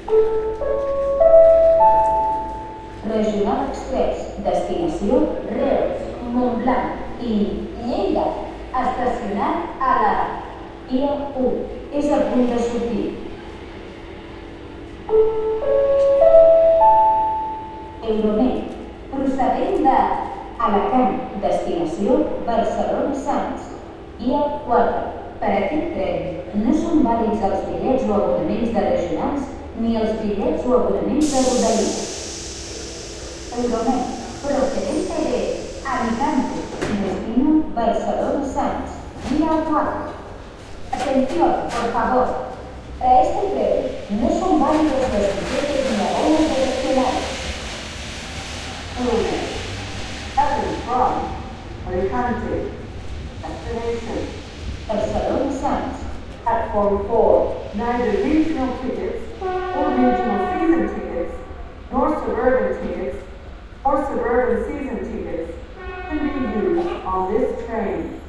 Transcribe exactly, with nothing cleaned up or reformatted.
Regional Express, destinació Reus, Montblanc i Lleida, estacionat a la via u. És a punt de sortir. Euromed, procedent de Alacant, destinació Barcelona-Sants, via quatre. Per aquest tren no són vàlids els bitllets o abonaments de regionals ni els bitllets o abonaments de Rodalies. Euromed, procedente de Alicante, destino Barcelona-Sants, vía cuatro. Atención, por favor. Para este tren no son válidos los billetes ni abonos de regionales. Euromed, coming from Alicante, destination Barcelona-Sants. Platform four. Neither regional tickets or regional season tickets, nor suburban tickets or suburban season tickets can be used on this train.